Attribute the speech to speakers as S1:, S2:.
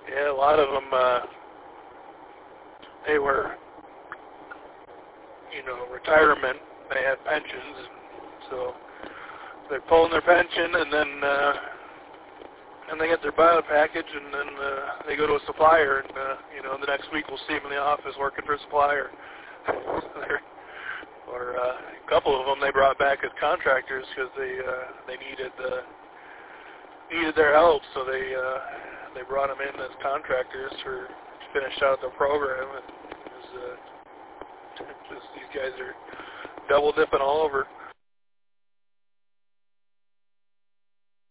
S1: Yeah, a lot of them, they were, retirement. They had pensions, so they're pulling their pension, and then they get their buyout package, and then they go to a supplier, and the next week we'll see them in the office working for a supplier. Or a couple of them they brought back as contractors because they needed their help, so they brought them in as contractors to finish out their program. And it was, just these guys are double dipping all over.